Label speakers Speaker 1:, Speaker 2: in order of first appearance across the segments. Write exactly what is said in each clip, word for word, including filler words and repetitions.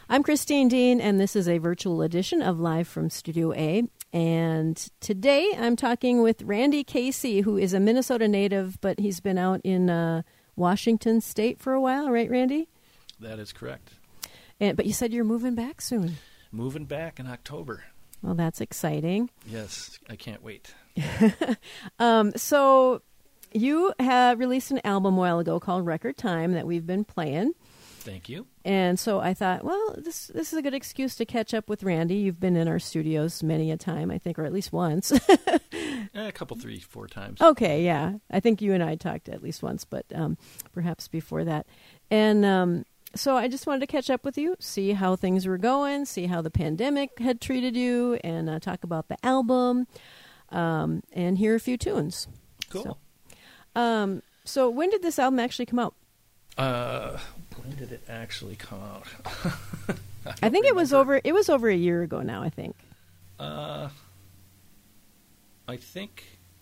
Speaker 1: I'm Christine Dean, and this is a virtual edition of Live from Studio A. And today I'm talking with Randy Casey, who is a Minnesota native, but he's been out in uh, Washington State for a while, right, Randy?
Speaker 2: That is correct.
Speaker 1: And, but you said you're moving back soon.
Speaker 2: Moving back in October.
Speaker 1: Well, that's exciting.
Speaker 2: Yes, I can't wait.
Speaker 1: um, so you have released an album a while ago called Record Time that we've been playing.
Speaker 2: Thank you.
Speaker 1: And so I thought, well, this this is a good excuse to catch up with Randy. You've been in our studios many a time, I think, or at least once.
Speaker 2: eh, a couple, three, four times.
Speaker 1: Okay, yeah. I think you and I talked at least once, but um, perhaps before that. And um, so I just wanted to catch up with you, see how things were going, see how the pandemic had treated you, and uh, talk about the album, um, and hear a few tunes.
Speaker 2: Cool.
Speaker 1: So, um, so when did this album actually come out?
Speaker 2: Uh, when did it actually come out? I,
Speaker 1: I think it was over. It was over a year ago now. I think.
Speaker 2: Uh, I think.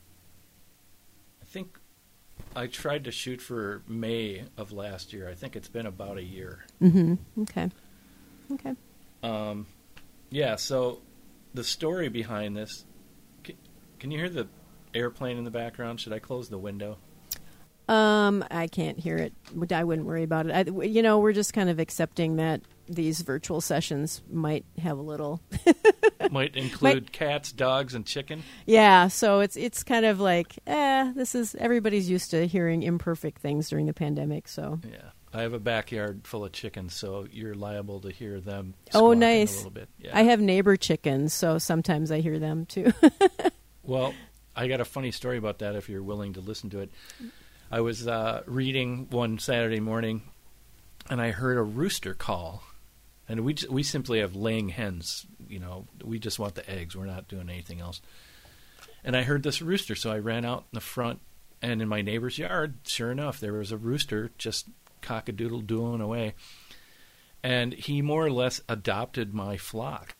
Speaker 2: I think I tried to shoot for May of last year. I think it's been about a year.
Speaker 1: Mm-hmm. Okay. Okay.
Speaker 2: Um, yeah. So, the story behind this. Can, can you hear the airplane in the background? Should I close the window?
Speaker 1: Um, I can't hear it. I wouldn't worry about it. I, you know, we're just kind of accepting that these virtual sessions might have a little
Speaker 2: might include might, cats, dogs, and chicken.
Speaker 1: Yeah, so it's it's kind of like, eh, this is everybody's used to hearing imperfect things during the pandemic. So
Speaker 2: yeah, I have a backyard full of chickens, so you're liable to hear them.
Speaker 1: Oh, nice.
Speaker 2: A little bit. Yeah.
Speaker 1: I have neighbor chickens, so sometimes I hear them too.
Speaker 2: Well, I got a funny story about that. If you're willing to listen to it. I was uh, reading one Saturday morning, and I heard a rooster call. And we we simply have laying hens. You know, we just want the eggs. We're not doing anything else. And I heard this rooster, so I ran out in the front, and in my neighbor's yard, sure enough, there was a rooster just cock-a-doodle-dooing away. And he more or less adopted my flock.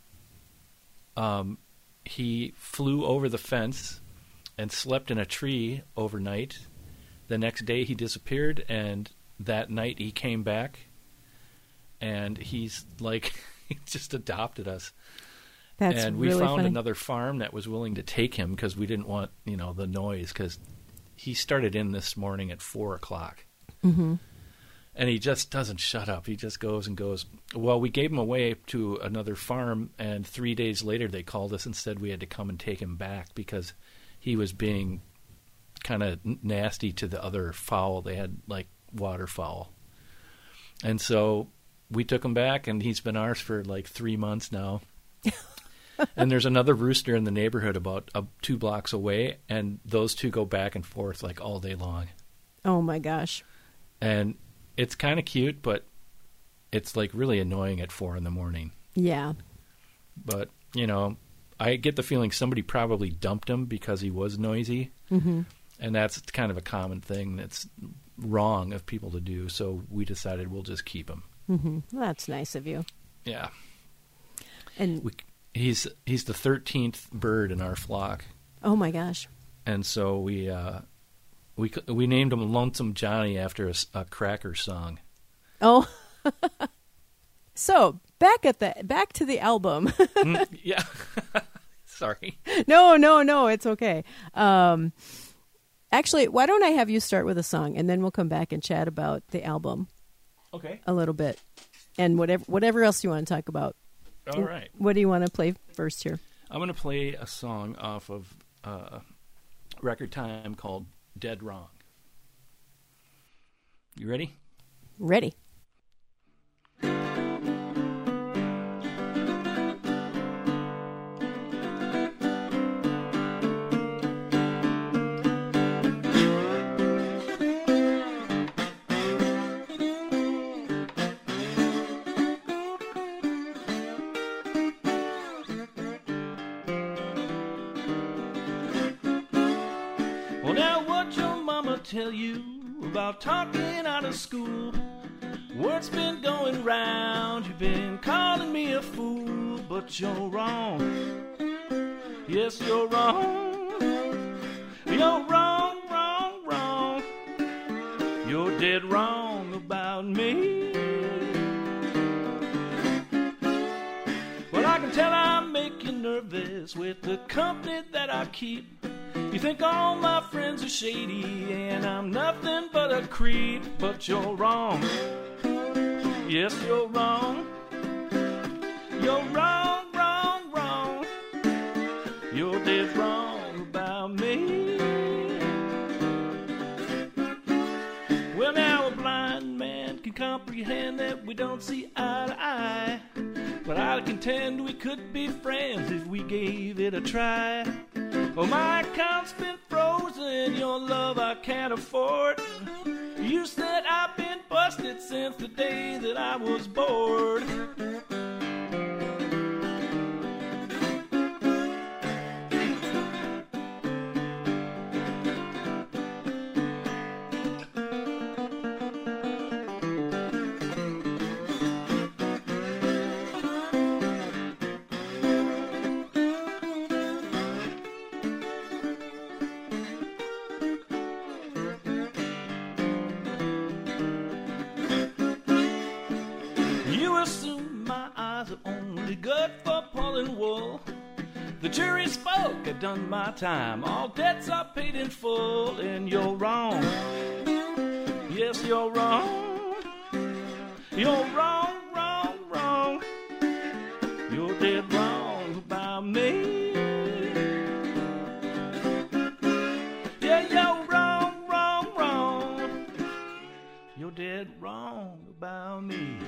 Speaker 2: Um, he flew over the fence and slept in a tree overnight. The next day he disappeared, and that night he came back, and he's like, he just adopted us.
Speaker 1: That's
Speaker 2: and we
Speaker 1: really
Speaker 2: found
Speaker 1: funny.
Speaker 2: Another farm that was willing to take him because we didn't want, you know, the noise, because he started in this morning at four o'clock.
Speaker 1: Mm-hmm.
Speaker 2: And he just doesn't shut up. He just goes and goes. Well, we gave him away to another farm, and three days later they called us and said we had to come and take him back because he was being kind of nasty to the other fowl. They had like waterfowl. And so we took him back, and he's been ours for like three months now. And there's another rooster in the neighborhood about uh, two blocks away, and those two go back and forth like all day long.
Speaker 1: Oh my gosh.
Speaker 2: And it's kind of cute, but it's like really annoying at four in the morning.
Speaker 1: Yeah.
Speaker 2: But, you know, I get the feeling somebody probably dumped him because he was noisy.
Speaker 1: Mm-hmm.
Speaker 2: And that's kind of a common thing that's wrong of people to do. So we decided we'll just keep him.
Speaker 1: Mm-hmm. Well, that's nice of you.
Speaker 2: Yeah.
Speaker 1: And
Speaker 2: we, he's he's the thirteenth bird in our flock.
Speaker 1: Oh my gosh.
Speaker 2: And so we uh, we we named him Lonesome Johnny after a, a Cracker song.
Speaker 1: Oh. So back at the back to the album.
Speaker 2: mm, yeah. Sorry.
Speaker 1: No, no, no. It's okay. Um, actually, why don't I have you start with a song, and then we'll come back and chat about the album.
Speaker 2: Okay.
Speaker 1: A little bit, and whatever whatever else you want to talk about.
Speaker 2: All right.
Speaker 1: What do you want to play first here?
Speaker 2: I'm going to play a song off of uh, Record Time called Dead Wrong. You ready?
Speaker 1: Ready.
Speaker 2: Well, now what your mama tell you about talking out of school? Word's been going round, you've been calling me a fool, but you're wrong. Yes, you're wrong. You're wrong, wrong, wrong. You're dead wrong about me. is with the company that I keep. You think all my friends are shady and I'm nothing but a creep, but you're wrong. Yes, you're wrong. You're wrong, wrong, wrong. You're dead wrong about me. Well, now a blind man can comprehend that we don't see eye to eye, but I contend we could be friends if we gave it a try. Well, my account's been frozen, your love I can't afford. You said I've been busted since the day that I was bored. Good for pulling wool. The jury spoke, I've done my time. All debts are paid in full, and you're wrong. Yes, you're wrong. You're wrong, wrong, wrong. You're dead wrong about me. Yeah, you're wrong, wrong, wrong. You're dead wrong about me.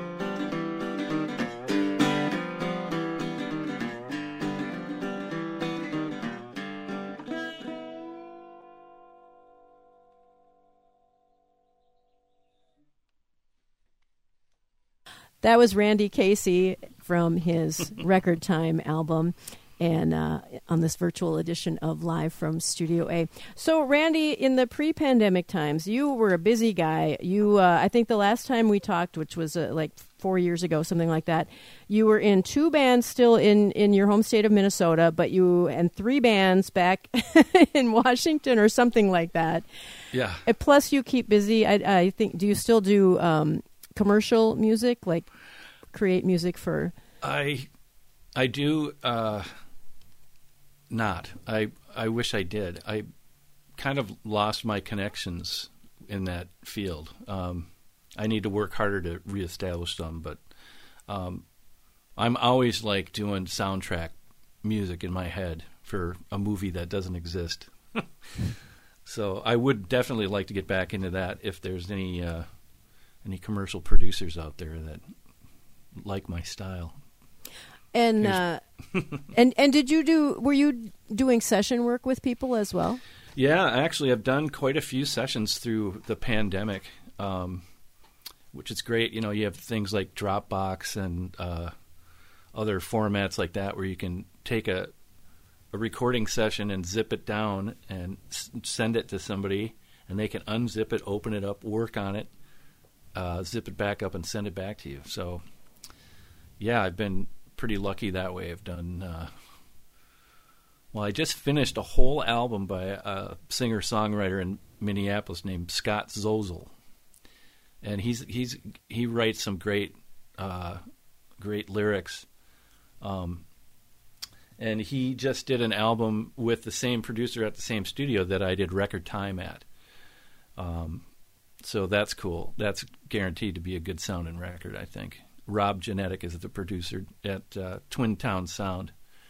Speaker 1: That was Randy Casey from his Record Time album, and uh, on this virtual edition of Live from Studio A. So, Randy, in the pre-pandemic times, you were a busy guy. You, uh, I think the last time we talked, which was uh, like four years ago, something like that, you were in two bands still in, in your home state of Minnesota, but you and three bands back in Washington or something like that.
Speaker 2: Yeah.
Speaker 1: And plus, you keep busy. I, I think. Do you still do um, commercial music, like create music for?
Speaker 2: I, I do. Uh, not. I. I wish I did. I kind of lost my connections in that field. Um, I need to work harder to reestablish them, but um, I'm always like doing soundtrack music in my head for a movie that doesn't exist. So I would definitely like to get back into that if there's any uh, any commercial producers out there that like my style.
Speaker 1: And uh, and and did you do? Were you doing session work with people as well?
Speaker 2: Yeah, actually, I've done quite a few sessions through the pandemic, um, which is great. You know, you have things like Dropbox and uh, other formats like that where you can take a a recording session and zip it down and s- send it to somebody, and they can unzip it, open it up, work on it, uh, zip it back up, and send it back to you. So, yeah, I've been pretty lucky that way. I've done. Uh, well, I just finished a whole album by a singer-songwriter in Minneapolis named Scott Zozel, and he's he's he writes some great uh, great lyrics. Um, And he just did an album with the same producer at the same studio that I did Record Time at. Um, so that's cool. That's guaranteed to be a good sounding record, I think. Rob Genetic is the producer at uh, Twin Town Sound.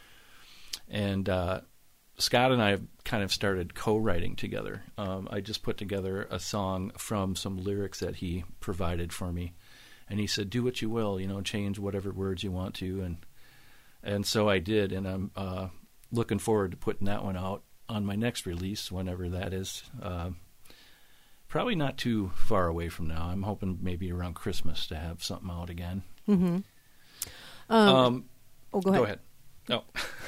Speaker 2: And uh, Scott and I have kind of started co-writing together. Um, I just put together a song from some lyrics that he provided for me. And he said, do what you will, you know, change whatever words you want to. And And so I did, and I'm uh, looking forward to putting that one out on my next release, whenever that is. Uh, probably not too far away from now. I'm hoping maybe around Christmas to have something out again.
Speaker 1: Mm-hmm. Um,
Speaker 2: um,
Speaker 1: oh, go ahead.
Speaker 2: Go ahead. Oh.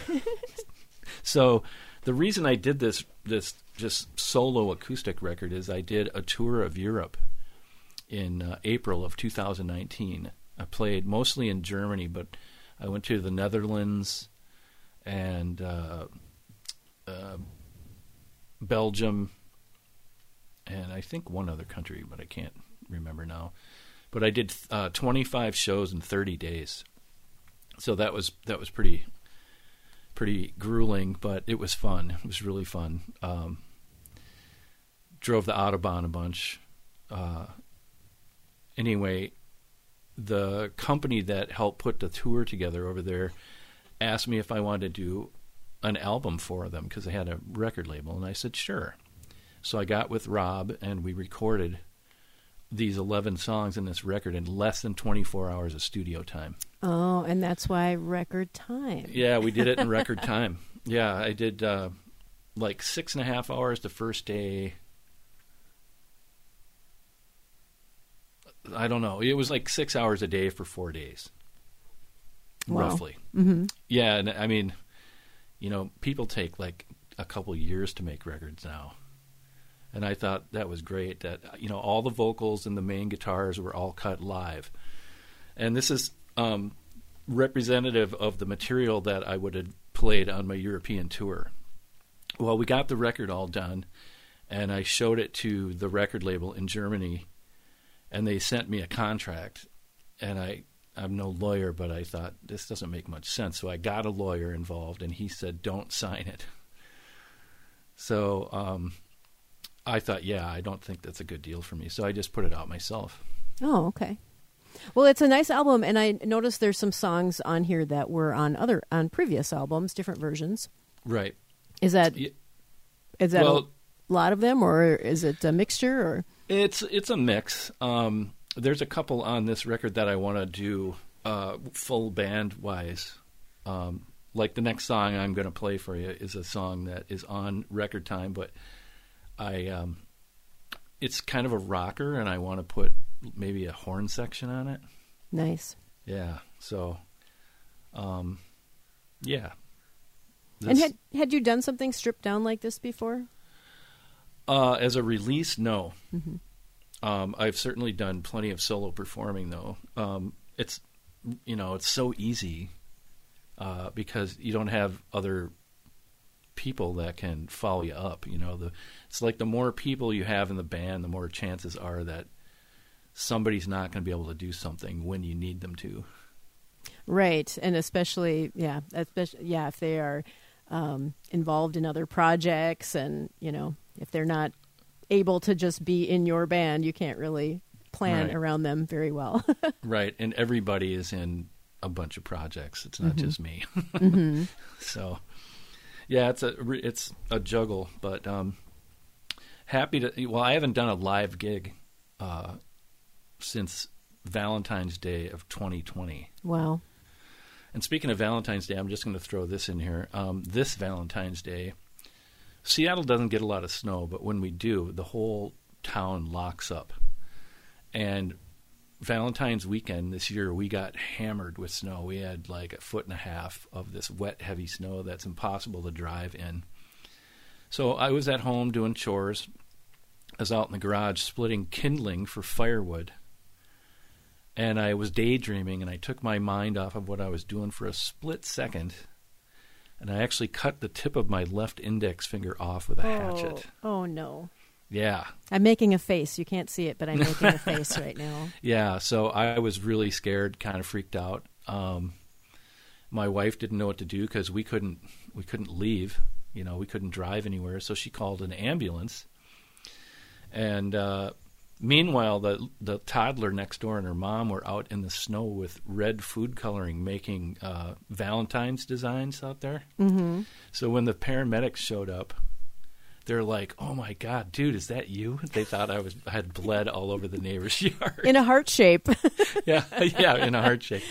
Speaker 2: So the reason I did this this just solo acoustic record is I did a tour of Europe in uh, April of two thousand nineteen. I played mostly in Germany, but I went to the Netherlands and uh, uh, Belgium and I think one other country, but I can't remember now. But I did uh, twenty-five shows in thirty days, so that was that was pretty pretty grueling, but it was fun. It was really fun. Um, drove the Autobahn a bunch. Uh, anyway, the company that helped put the tour together over there asked me if I wanted to do an album for them because they had a record label, and I said sure. So I got with Rob, and we recorded these eleven songs in this record in less than twenty-four hours of studio time.
Speaker 1: Oh, and that's why record time.
Speaker 2: Yeah, we did it in record time. Yeah, I did uh, like six and a half hours the first day. I don't know. It was like six hours a day for four days,
Speaker 1: wow.
Speaker 2: roughly.
Speaker 1: Mm-hmm.
Speaker 2: Yeah, and I mean, you know, people take like a couple years to make records now. And I thought that was great that, you know, all the vocals and the main guitars were all cut live. And this is um, representative of the material that I would have played on my European tour. Well, we got the record all done, and I showed it to the record label in Germany, and they sent me a contract. And I, I'm no lawyer, but I thought, this doesn't make much sense. So I got a lawyer involved, and he said, don't sign it. So um, I thought, yeah, I don't think that's a good deal for me. So I just put it out myself.
Speaker 1: Oh, okay. Well, it's a nice album, and I noticed there's some songs on here that were on other on previous albums, different versions.
Speaker 2: Right.
Speaker 1: Is that
Speaker 2: Yeah.
Speaker 1: is that
Speaker 2: Well,
Speaker 1: a lot of them, or is it a mixture? Or
Speaker 2: It's it's a mix. Um, there's a couple on this record that I want to do uh, full band wise. Um, like the next song I'm going to play for you is a song that is on record time, but I um, it's kind of a rocker, and I want to put maybe a horn section on it.
Speaker 1: Nice.
Speaker 2: Yeah. So, um, yeah. This,
Speaker 1: And had had you done something stripped down like this before?
Speaker 2: uh, as a release, no.
Speaker 1: Mm-hmm.
Speaker 2: Um, I've certainly done plenty of solo performing, though. Um, it's, you know, it's so easy uh, because you don't have other people that can follow you up. You know, the it's like the more people you have in the band, the more chances are that somebody's not going to be able to do something when you need them to.
Speaker 1: Right, and especially, yeah, especially, yeah, if they are um, involved in other projects, and you know, if they're not able to just be in your band, you can't really plan
Speaker 2: Right.
Speaker 1: around them very well.
Speaker 2: Right, and everybody is in a bunch of projects. It's not
Speaker 1: Mm-hmm.
Speaker 2: just me.
Speaker 1: Mm-hmm.
Speaker 2: So, yeah, it's a it's a juggle, but um, happy to. Well, I haven't done a live gig uh, since Valentine's Day of twenty twenty.
Speaker 1: Wow.
Speaker 2: And speaking of Valentine's Day, I'm just going to throw this in here. Um, this Valentine's Day, Seattle doesn't get a lot of snow, but when we do, the whole town locks up. And Valentine's weekend this year, we got hammered with snow. We had like a foot and a half of this wet, heavy snow that's impossible to drive in. So I was at home doing chores. I was out in the garage splitting kindling for firewood. And I was daydreaming, and I took my mind off of what I was doing for a split second, and I actually cut the tip of my left index finger off with a hatchet.
Speaker 1: Oh no.
Speaker 2: Yeah.
Speaker 1: I'm making a face. You can't see it, but I'm making a face right now.
Speaker 2: Yeah, so I was really scared, kind of freaked out. Um, my wife didn't know what to do because we couldn't we couldn't leave. You know, we couldn't drive anywhere, so she called an ambulance. And uh, meanwhile, the the toddler next door and her mom were out in the snow with red food coloring, making uh, Valentine's designs out there.
Speaker 1: Mm-hmm.
Speaker 2: So when the paramedics showed up, they're like, "Oh my God, dude, is that you?" They thought I was I had bled all over the neighbor's yard.
Speaker 1: In a heart shape.
Speaker 2: yeah, yeah, in a heart shape.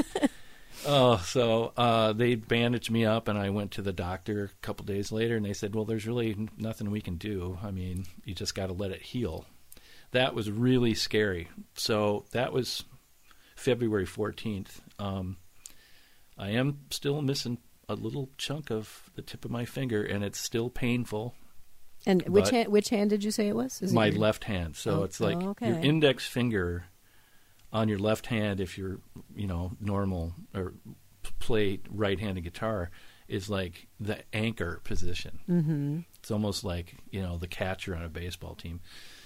Speaker 2: Oh, so uh, they bandaged me up, and I went to the doctor a couple days later, and they said, "Well, there's really nothing we can do. I mean, you just got to let it heal." That was really scary. So that was February fourteenth. Um, I am still missing a little chunk of the tip of my finger, and it's still painful.
Speaker 1: And which
Speaker 2: But-
Speaker 1: hand, which hand did you say it was? Is it
Speaker 2: My
Speaker 1: your-
Speaker 2: left hand. So
Speaker 1: Oh,
Speaker 2: it's like
Speaker 1: oh, okay.
Speaker 2: your index finger on your left hand, if you're, you know, normal or p- play right-handed guitar, is like the anchor position.
Speaker 1: Mm-hmm.
Speaker 2: It's almost like, you know, the catcher on a baseball team.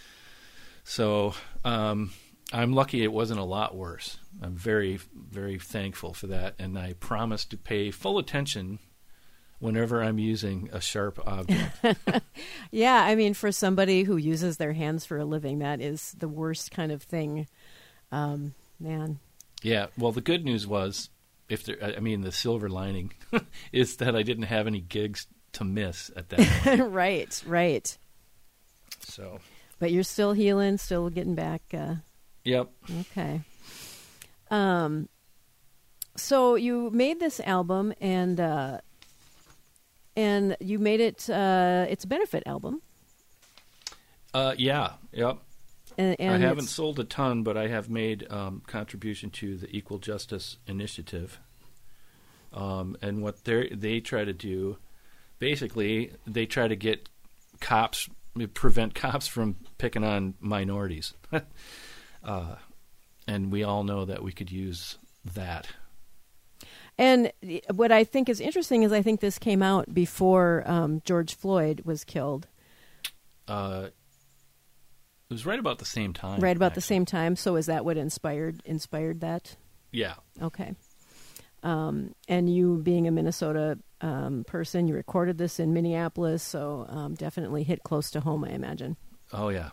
Speaker 2: So um, I'm lucky it wasn't a lot worse. I'm very, very thankful for that. And I promised to pay full attention whenever I'm using a sharp object.
Speaker 1: Yeah, I mean, for somebody who uses their hands for a living, that is the worst kind of thing. Um, man.
Speaker 2: Yeah, well, the good news was, if there, I mean, the silver lining is that I didn't have any gigs to miss at that point.
Speaker 1: Right, right.
Speaker 2: So.
Speaker 1: But you're still healing, still getting back. Uh,
Speaker 2: yep.
Speaker 1: Okay. Um. So you made this album, and uh, and you made it. Uh, it's a benefit album.
Speaker 2: Uh, yeah. Yep.
Speaker 1: And, and
Speaker 2: I haven't
Speaker 1: it's-
Speaker 2: sold a ton, but I have made um, contribution to the Equal Justice Initiative. Um, and what they they try to do, basically, they try to get cops, prevent cops from picking on minorities. uh, and we all know that we could use that.
Speaker 1: And what I think is interesting is I think this came out before um, George Floyd was killed.
Speaker 2: Uh, it was right about the same time.
Speaker 1: Right about
Speaker 2: actually.
Speaker 1: the same time. So is that what inspired inspired that?
Speaker 2: Yeah.
Speaker 1: Okay. Um, and you being a Minnesota um, person, you recorded this in Minneapolis, so um, definitely hit close to home, I imagine.
Speaker 2: Oh, yeah.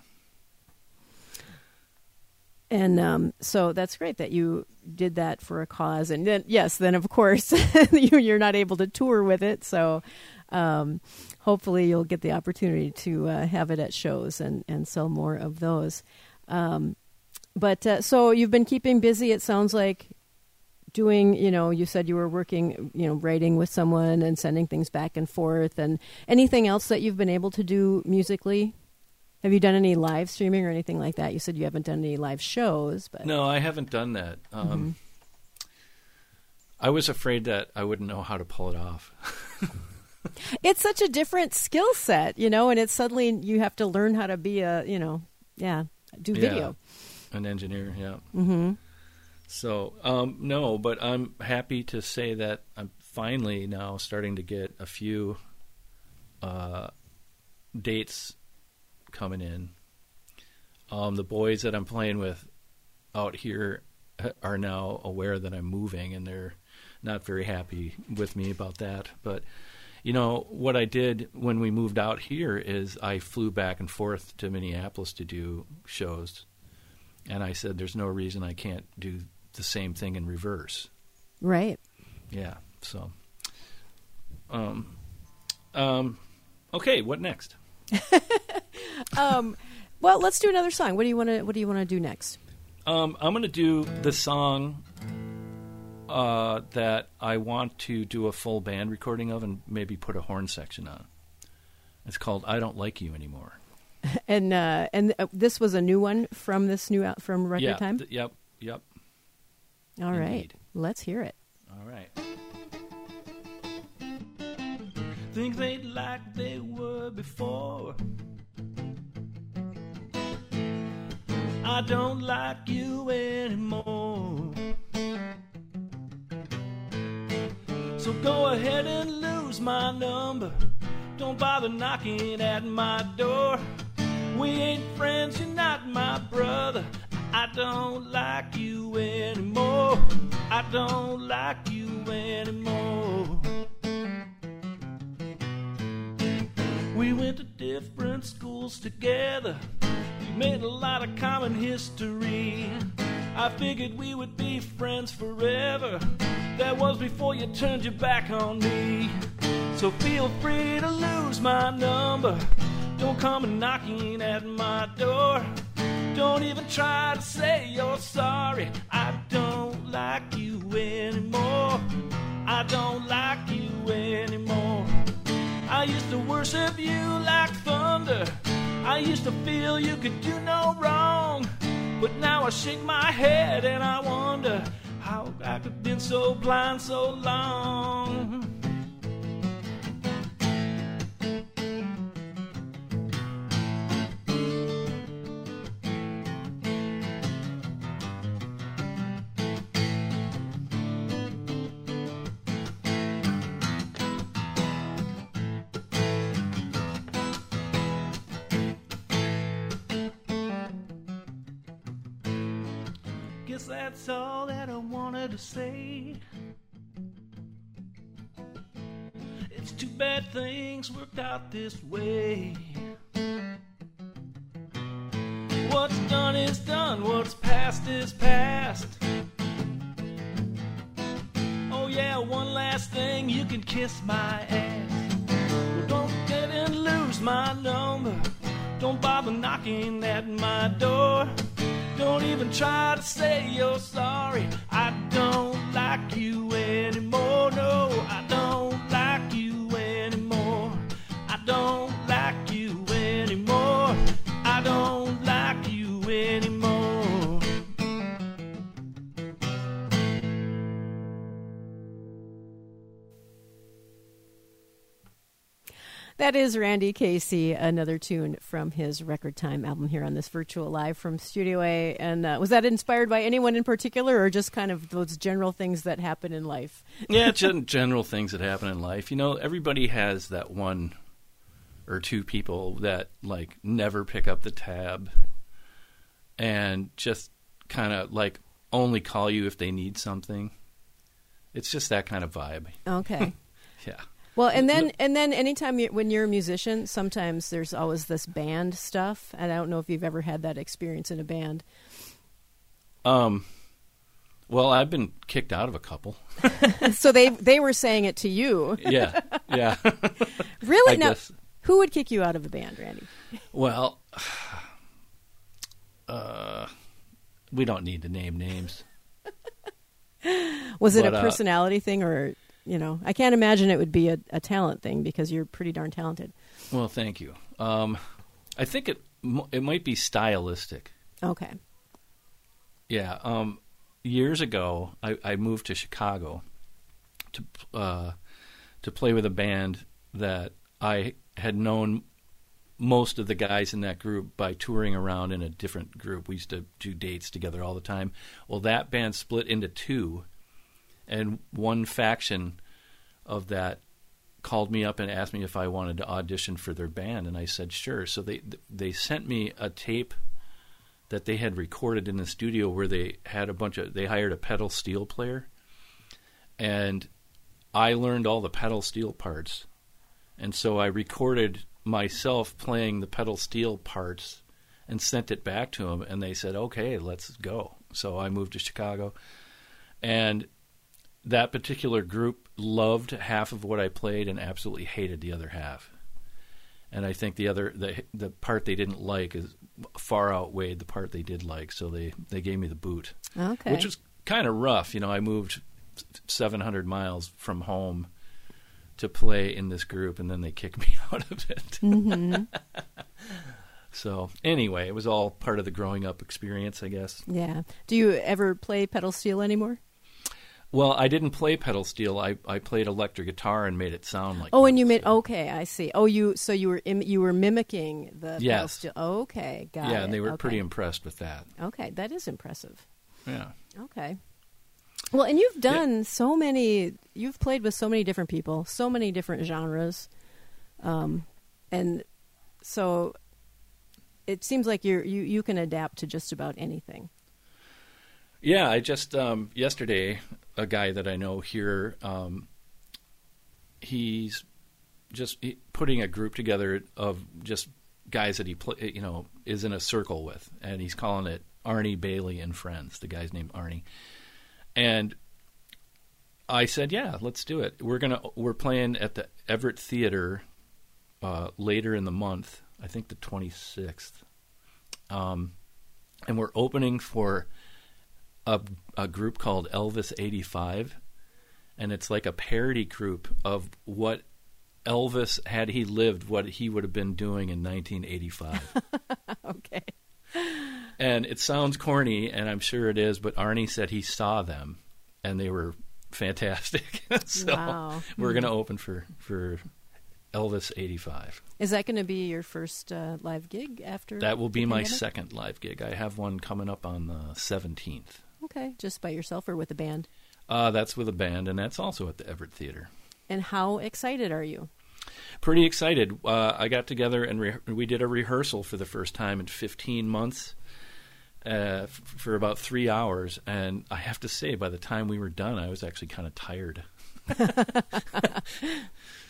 Speaker 1: And um, so that's great that you did that for a cause. And then, yes, then of course you, you're not able to tour with it. So um, hopefully you'll get the opportunity to uh, have it at shows and, and sell more of those. Um, but uh, so you've been keeping busy, it sounds like, doing, you know, you said you were working, you know, writing with someone and sending things back and forth. And anything else that you've been able to do musically? Have you done any live streaming or anything like that? You said you haven't done any live shows, but
Speaker 2: No, I haven't done that. Um,
Speaker 1: mm-hmm.
Speaker 2: I was afraid that I wouldn't know how to pull it off.
Speaker 1: It's such a different skill set, you know, and it's suddenly you have to learn how to be a, you know, yeah, do video.
Speaker 2: Yeah, an engineer, yeah.
Speaker 1: Mm-hmm.
Speaker 2: So, um, no, but I'm happy to say that I'm finally now starting to get a few uh, dates coming in. Um, the boys that I'm playing with out here are now aware that I'm moving, and they're not very happy with me about that. But, you know, what I did when we moved out here is I flew back and forth to Minneapolis to do shows, and I said there's no reason I can't do the same thing in reverse.
Speaker 1: Right.
Speaker 2: Yeah. So, um, um, okay. What next?
Speaker 1: um, well, let's do another song. What do you want to What do you want to do next?
Speaker 2: Um, I'm going to do the song uh, that I want to do a full band recording of, and maybe put a horn section on. It's called "I Don't Like You Anymore."
Speaker 1: And uh, and uh, this was a new one from this new out from Record
Speaker 2: yeah,
Speaker 1: Time.
Speaker 2: Th- yep. Yep.
Speaker 1: All right.
Speaker 2: Indeed.
Speaker 1: Let's hear it.
Speaker 2: All right. Things ain't like they were before. I don't like you anymore. So go ahead and lose my number. Don't bother knocking at my door. We ain't friends, you're not my brother. I don't like you anymore. I don't like you anymore. We went to different schools together. We made a lot of common history. I figured we would be friends forever. That was before you turned your back on me. So feel free to lose my number. Don't come a knocking at my door. Don't even try to say you're sorry. I don't like you anymore. I don't like you anymore. I used to worship you like thunder. I used to feel you could do no wrong. But now I shake my head and I wonder how I could have been so blind so long. That's all that I wanted to say. It It's too bad things worked out this way. What's done is done, what's past is past. Oh yeah, one last thing, you can kiss my ass. Well, don't get and lose my number. Don't bother knocking at my door. Don't even try to say you're sorry. I don't like you anymore. No, I don't like you anymore. I don't like you anymore. I don't like you anymore.
Speaker 1: That is Randy Casey, another tune from his Record Time album here on this Virtual Live from Studio A. And uh, was that inspired by anyone in particular, or just kind of those general things that happen in life?
Speaker 2: Yeah, gen- general things that happen in life. You know, everybody has that one or two people that, like, never pick up the tab and just kind of, like, only call you if they need something. It's just that kind of vibe.
Speaker 1: Okay.
Speaker 2: Yeah.
Speaker 1: Well, and then and then anytime you, when you're a musician, sometimes there's always this band stuff. And I don't know if you've ever had that experience in a band.
Speaker 2: Um, well, I've been kicked out of a couple.
Speaker 1: So they they were saying it to you.
Speaker 2: Yeah, yeah.
Speaker 1: Really?
Speaker 2: I
Speaker 1: Now,
Speaker 2: guess.
Speaker 1: Who would kick you out of a band, Randy?
Speaker 2: Well, uh, we don't need to name names.
Speaker 1: Was it
Speaker 2: But,
Speaker 1: a
Speaker 2: uh,
Speaker 1: personality thing, or, you know, I can't imagine it would be a, a talent thing because you're pretty darn talented.
Speaker 2: Well, thank you. Um, I think it m- it might be stylistic.
Speaker 1: Okay.
Speaker 2: Yeah. Um, years ago, I, I moved to Chicago to uh, to play with a band that I had known most of the guys in that group by touring around in a different group. We used to do dates together all the time. Well, that band split into two, and one faction of that called me up and asked me if I wanted to audition for their band, and I said sure. So they they sent me a tape that they had recorded in the studio where they had a bunch of, they hired a pedal steel player, and I learned all the pedal steel parts. And so I recorded myself playing the pedal steel parts and sent it back to them, and they said, okay, let's go. So I moved to Chicago, and that particular group loved half of what I played and absolutely hated the other half. And I think the other the the part they didn't like is far outweighed the part they did like, so they, they gave me the boot.
Speaker 1: Okay.
Speaker 2: Which was kind of rough. You know, I moved seven hundred miles from home to play in this group, and then they kicked me out of it.
Speaker 1: Mm-hmm.
Speaker 2: So anyway, it was all part of the growing up experience, I guess.
Speaker 1: Yeah. Do you ever play pedal steel anymore?
Speaker 2: Well, I didn't play pedal steel. I, I played electric guitar and made it sound like.
Speaker 1: Oh, and you
Speaker 2: pedal
Speaker 1: made
Speaker 2: steel.
Speaker 1: okay. I see. Oh, you so you were Im, you were mimicking the pedal
Speaker 2: Yes.
Speaker 1: steel. Okay, got it.
Speaker 2: Yeah, and they were
Speaker 1: okay.
Speaker 2: pretty impressed with that.
Speaker 1: Okay, that is impressive.
Speaker 2: Yeah.
Speaker 1: Okay. Well, and you've done yeah. so many. You've played with so many different people, so many different genres, um, and so it seems like you're you you can adapt to just about anything.
Speaker 2: Yeah, I just um, yesterday a guy that I know here, um, he's just he, putting a group together of just guys that he play, you know, is in a circle with, and he's calling it Arnie Bailey and Friends. The guy's named Arnie, and I said, "Yeah, let's do it. We're gonna we're playing at the Everett Theater uh, later in the month. I think the twenty-sixth, um, and we're opening for." A, a group called Elvis eighty-five, and it's like a parody group of what Elvis, had he lived, what he would have been doing in nineteen eighty-five.
Speaker 1: Okay.
Speaker 2: And it sounds corny, and I'm sure it is, but Arnie said he saw them, and they were fantastic. So
Speaker 1: wow.
Speaker 2: we're going to open for, for Elvis eighty-five.
Speaker 1: Is that going to be your first uh, live gig after?
Speaker 2: That will be my
Speaker 1: pandemic?
Speaker 2: second live gig. I have one coming up on the seventeenth.
Speaker 1: Okay, just by yourself or with a band?
Speaker 2: Uh, that's with a band, and that's also at the Everett Theater.
Speaker 1: And how excited are you?
Speaker 2: Pretty excited. Uh, I got together and re- we did a rehearsal for the first time in fifteen months uh, f- for about three hours. And I have to say, by the time we were done, I was actually kind of tired.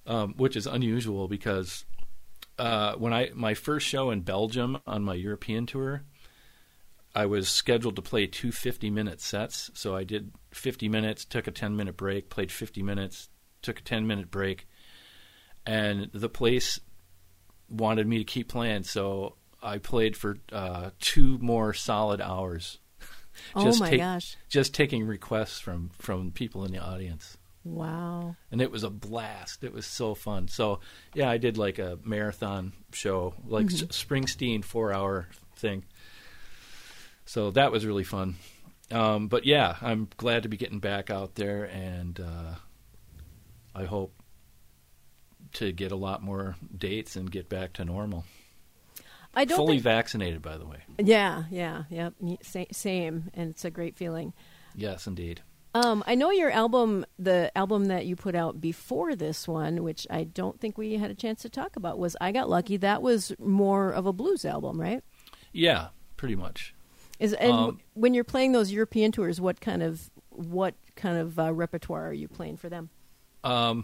Speaker 2: um, which is unusual because uh, when I my first show in Belgium on my European tour, I was scheduled to play two fifty-minute sets. So I did fifty minutes, took a ten-minute break, played fifty minutes, took a ten-minute break, and the place wanted me to keep playing, so I played for uh, two more solid hours.
Speaker 1: Just oh my take, gosh!
Speaker 2: Just taking requests from, from people in the audience.
Speaker 1: Wow!
Speaker 2: And it was a blast. It was so fun. So yeah, I did like a marathon show, like mm-hmm. S- Springsteen four hour thing. So that was really fun. Um, but yeah, I'm glad to be getting back out there, and uh, I hope to get a lot more dates and get back to normal.
Speaker 1: I don't
Speaker 2: fully
Speaker 1: think...
Speaker 2: vaccinated, by the way.
Speaker 1: Yeah, yeah, yeah. Same, and it's a great feeling.
Speaker 2: Yes, indeed.
Speaker 1: Um, I know your album, the album that you put out before this one, which I don't think we had a chance to talk about, was I Got Lucky. That was more of a blues album, right?
Speaker 2: Yeah, pretty much.
Speaker 1: Is and
Speaker 2: um,
Speaker 1: when you're playing those European tours, what kind of what kind of uh, repertoire are you playing for them?
Speaker 2: Um.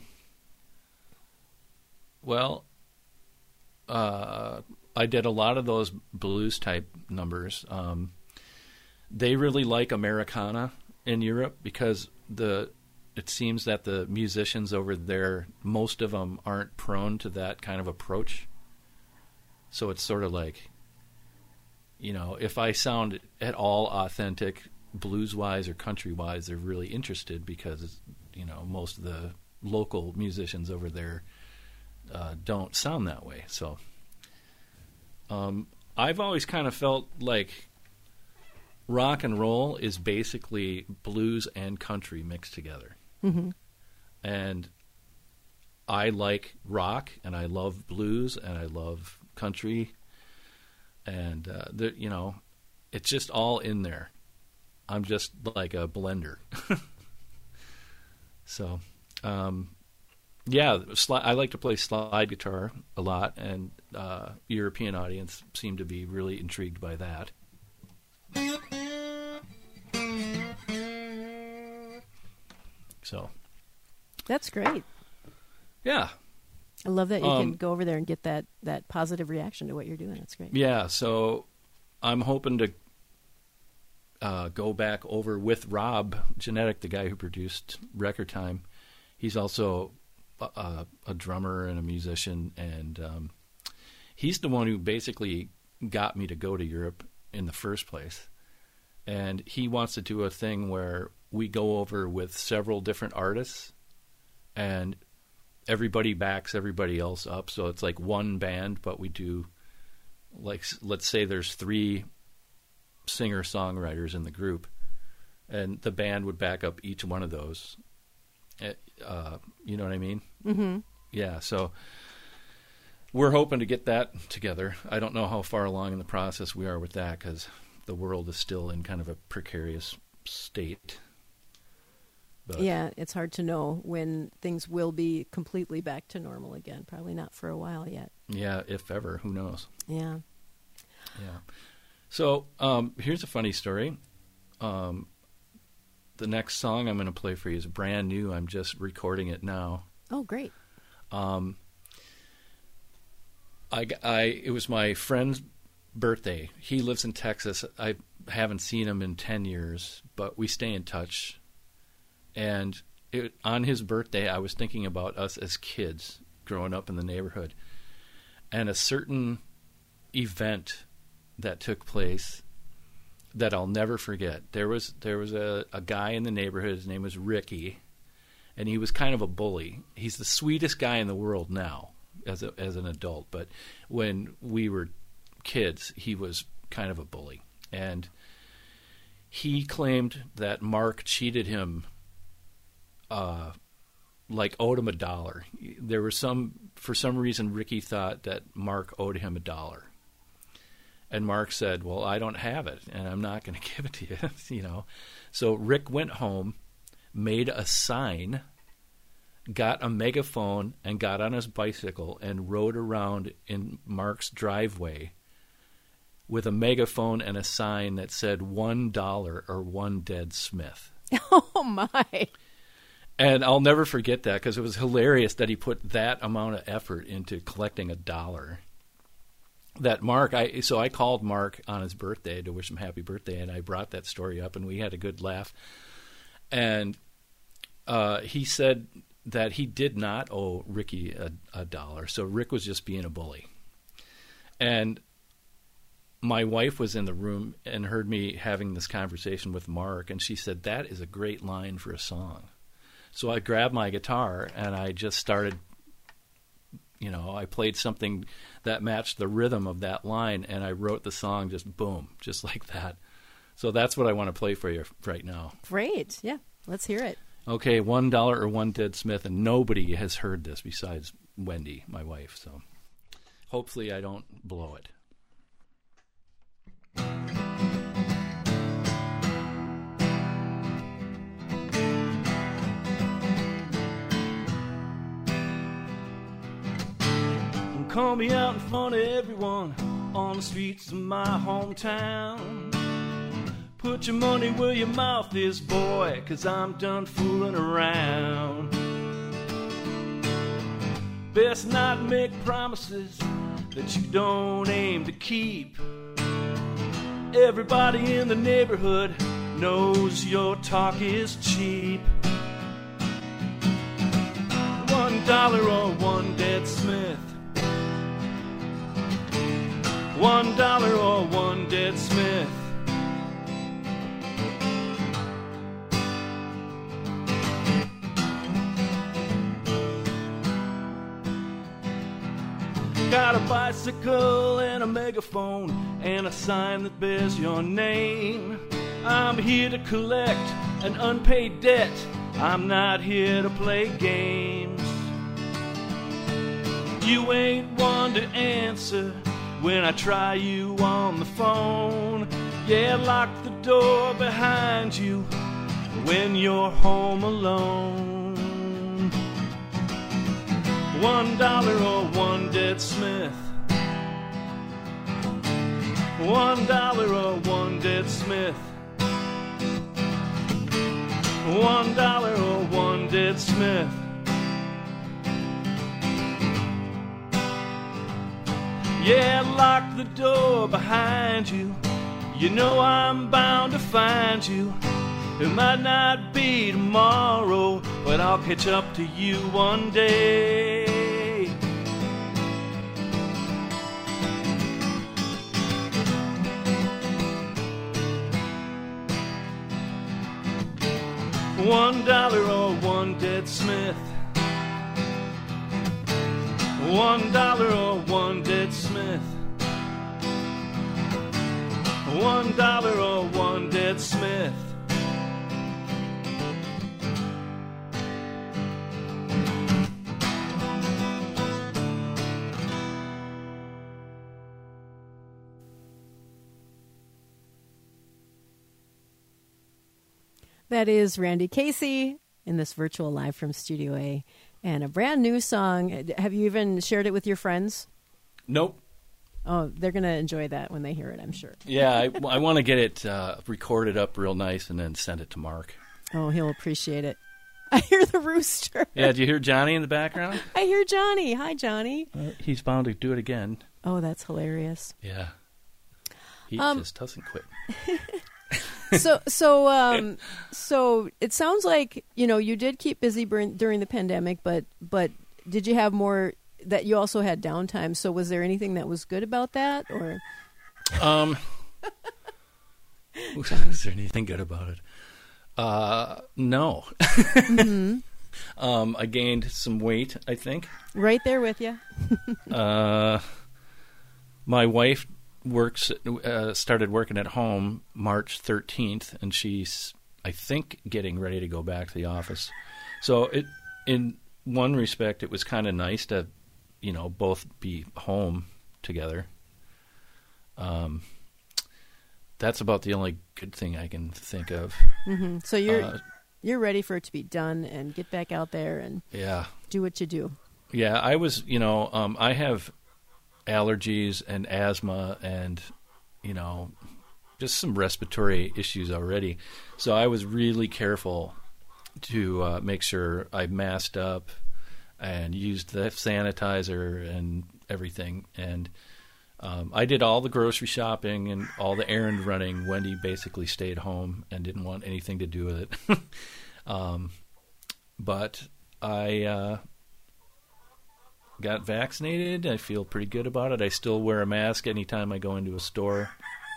Speaker 2: Well, uh, I did a lot of those blues type numbers. Um, they really like Americana in Europe because the it seems that the musicians over there, most of them aren't prone to that kind of approach. So it's sort of like, you know, if I sound at all authentic blues-wise or country-wise, they're really interested because, you know, most of the local musicians over there uh, don't sound that way. So um, I've always kind of felt like rock and roll is basically blues and country mixed together.
Speaker 1: Mm-hmm.
Speaker 2: And I like rock, and I love blues, and I love country, and uh, the, you know, it's just all in there. I'm just like a blender. So, um, yeah, sli- I like to play slide guitar a lot, and uh, European audience seem to be really intrigued by that. So,
Speaker 1: that's great.
Speaker 2: Yeah.
Speaker 1: I love that you
Speaker 2: um,
Speaker 1: can go over there and get that, that positive reaction to what you're doing. That's great.
Speaker 2: Yeah, so I'm hoping to uh, go back over with Rob Genetic, the guy who produced Record Time. He's also a, a drummer and a musician, and um, he's the one who basically got me to go to Europe in the first place. And he wants to do a thing where we go over with several different artists, and everybody backs everybody else up. So it's like one band, but we do, like, let's say there's three singer-songwriters in the group, and the band would back up each one of those. Uh, you know what I mean?
Speaker 1: Mm-hmm.
Speaker 2: Yeah, so we're hoping to get that together. I don't know how far along in the process we are with that because the world is still in kind of a precarious state. But
Speaker 1: yeah, it's hard to know when things will be completely back to normal again. Probably not for a while yet.
Speaker 2: Yeah, if ever. Who knows?
Speaker 1: Yeah.
Speaker 2: Yeah. So um, here's a funny story. Um, the next song I'm going to play for you is brand new. I'm just recording it now.
Speaker 1: Oh, great.
Speaker 2: Um, I, I, it was my friend's birthday. He lives in Texas. I haven't seen him in ten years, but we stay in touch. And it, on his birthday, I was thinking about us as kids growing up in the neighborhood. And a certain event that took place that I'll never forget. There was there was a, a guy in the neighborhood. His name was Ricky, and he was kind of a bully. He's the sweetest guy in the world now as a, as an adult. But when we were kids, he was kind of a bully. And he claimed that Mark cheated him, uh, like owed him a dollar. There was some, for some reason, Ricky thought that Mark owed him a dollar. And Mark said, well, I don't have it, and I'm not going to give it to you, you know. So Rick went home, made a sign, got a megaphone, and got on his bicycle and rode around in Mark's driveway with a megaphone and a sign that said one dollar or one dead Smith.
Speaker 1: Oh, my.
Speaker 2: And I'll never forget that because it was hilarious that he put that amount of effort into collecting a dollar. That Mark, I so I called Mark on his birthday to wish him happy birthday, and I brought that story up, and we had a good laugh. And uh, he said that he did not owe Ricky a, a dollar, so Rick was just being a bully. And my wife was in the room and heard me having this conversation with Mark, and she said, that is a great line for a song. So I grabbed my guitar, and I just started, you know, I played something that matched the rhythm of that line, and I wrote the song just boom, just like that. So that's what I want to play for you right now.
Speaker 1: Great. Yeah, let's hear it.
Speaker 2: Okay, One Dollar or One Dead Smith, and nobody has heard this besides Wendy, my wife, so hopefully I don't blow it. Call me out in front of everyone on the streets of my hometown. Put your money where your mouth is, boy, 'cause I'm done fooling around. Best not make promises that you don't aim to keep. Everybody in the neighborhood knows your talk is cheap. One dollar or one dead Smith. One dollar or one dead Smith. Got a bicycle and a megaphone and a sign that bears your name. I'm here to collect an unpaid debt. I'm not here to play games. You ain't one to answer when I try you on the phone. Yeah, lock the door behind you when you're home alone. One dollar or one dead Smith. One dollar or one dead Smith. One dollar or one dead Smith. Yeah, lock the door behind you. You know I'm bound to find you. It might not be tomorrow, but I'll catch up to you one day. One dollar or one dead Smith. One dollar or one dead Smith. One dollar or one dead Smith.
Speaker 1: That is Randy Casey in this virtual live from Studio A. And a brand new song. Have you even shared it with your friends?
Speaker 2: Nope.
Speaker 1: Oh, they're going to enjoy that when they hear it, I'm sure.
Speaker 2: Yeah, I, I want to get it uh, recorded up real nice and then send it to Mark.
Speaker 1: Oh, he'll appreciate it. I hear the rooster.
Speaker 2: Yeah, do you hear Johnny in the background?
Speaker 1: I hear Johnny. Hi, Johnny.
Speaker 2: Uh, he's bound to do it again.
Speaker 1: Oh, that's hilarious.
Speaker 2: Yeah. He
Speaker 1: um,
Speaker 2: just doesn't quit.
Speaker 1: so so um so it sounds like, you know, you did keep busy dur- during the pandemic, but but did you have more that you also had downtime? So was there anything that was good about that, or
Speaker 2: um was there anything good about it? Uh no. Mm-hmm. um I gained some weight, I think.
Speaker 1: Right there with you.
Speaker 2: uh my wife works uh, started working at home March thirteenth, and she's, I think, getting ready to go back to the office. So it, in one respect, it was kind of nice to, you know, both be home together. Um, that's about the only good thing I can think of.
Speaker 1: Mm-hmm. So you're
Speaker 2: uh,
Speaker 1: you're ready for it to be done and get back out there and
Speaker 2: yeah,
Speaker 1: do what you do.
Speaker 2: Yeah, I was, you know, um, I have allergies and asthma and, you know, just some respiratory issues already. So I was really careful to uh, make sure I masked up and used the sanitizer and everything. And um, I did all the grocery shopping and all the errand running. Wendy basically stayed home and didn't want anything to do with it. um, but I uh, got vaccinated. I feel pretty good about it. I still wear a mask anytime I go into a store.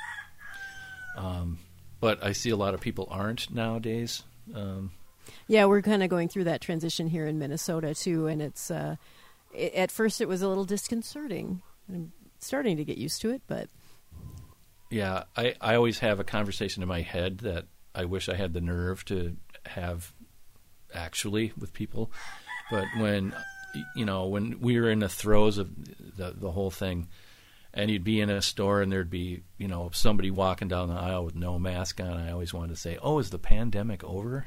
Speaker 2: Um, but I see a lot of people aren't nowadays. Um,
Speaker 1: yeah, we're kind of going through that transition here in Minnesota, too. And it's uh, it, at first it was a little disconcerting. I'm starting to get used to it, but...
Speaker 2: Yeah, I, I always have a conversation in my head that I wish I had the nerve to have actually with people. But when, you know, when we were in the throes of the, the whole thing, and you'd be in a store and there'd be, you know, somebody walking down the aisle with no mask on, I always wanted to say, oh, is the pandemic over?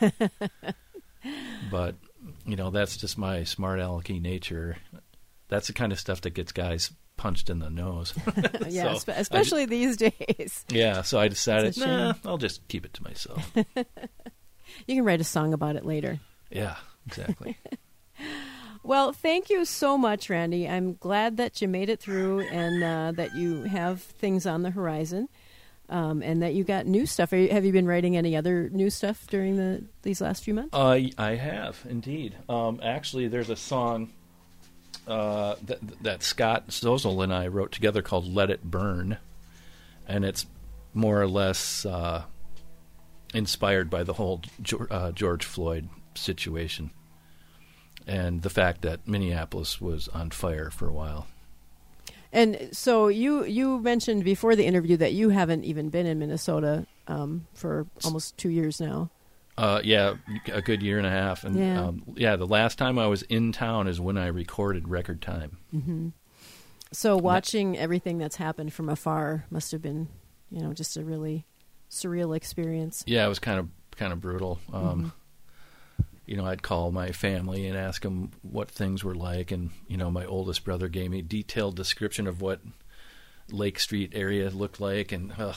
Speaker 2: But, you know, that's just my smart alecky nature. That's the kind of stuff that gets guys punched in the nose.
Speaker 1: Yeah,
Speaker 2: so
Speaker 1: especially
Speaker 2: just,
Speaker 1: these days.
Speaker 2: Yeah, so I decided, nah, I'll just keep it to myself.
Speaker 1: You can write a song about it later.
Speaker 2: Yeah, exactly.
Speaker 1: Well, thank you so much, Randy. I'm glad that you made it through and uh, that you have things on the horizon um, and that you got new stuff. Are you, have you been writing any other new stuff during the these last few months?
Speaker 2: Uh, I have, indeed. Um, actually, there's a song uh, that, that Scott Zozel and I wrote together called Let It Burn, and it's more or less uh, inspired by the whole uh, George Floyd situation. And the fact that Minneapolis was on fire for a while.
Speaker 1: And so you you mentioned before the interview that you haven't even been in Minnesota um, for almost two years now.
Speaker 2: Uh, yeah, a good year and a half. And
Speaker 1: yeah.
Speaker 2: Um, yeah, the last time I was in town is when I recorded Record Time.
Speaker 1: Mm-hmm. So watching that, everything that's happened from afar must have been, you know, just a really surreal experience.
Speaker 2: Yeah, it was kind of kind of brutal. Um,
Speaker 1: mm-hmm.
Speaker 2: You know, I'd call my family and ask them what things were like. And, you know, my oldest brother gave me a detailed description of what Lake Street area looked like. And, uh,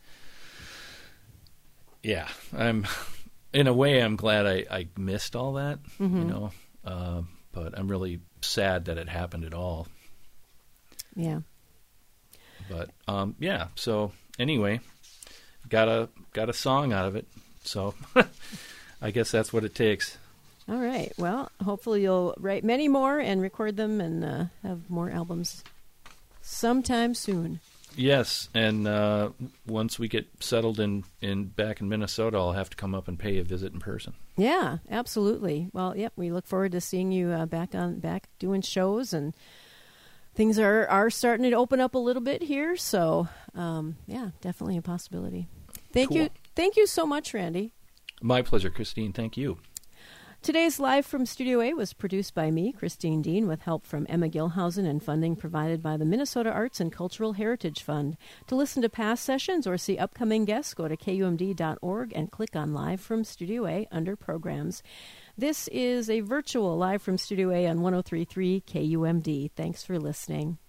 Speaker 2: yeah, I'm, in a way, I'm glad I, I missed all that, mm-hmm. you know. Uh, but I'm really sad that it happened at all.
Speaker 1: Yeah.
Speaker 2: But, um, yeah, so anyway, got a, got a song out of it. So I guess that's what it takes.
Speaker 1: All right. Well, hopefully you'll write many more and record them and uh, have more albums sometime soon.
Speaker 2: Yes, and uh, once we get settled in, in back in Minnesota, I'll have to come up and pay a visit in person.
Speaker 1: Yeah, absolutely. Well, yep, we look forward to seeing you uh, back on back doing shows, and things are, are starting to open up a little bit here. So, um, yeah, definitely a possibility. Thank
Speaker 2: cool.
Speaker 1: you. Thank you so much, Randy.
Speaker 2: My pleasure, Christine. Thank you.
Speaker 1: Today's Live from Studio A was produced by me, Christine Dean, with help from Emma Gilhausen and funding provided by the Minnesota Arts and Cultural Heritage Fund. To listen to past sessions or see upcoming guests, go to K U M D dot org and click on Live from Studio A under Programs. This is a virtual Live from Studio A on one oh three point three K U M D. Thanks for listening.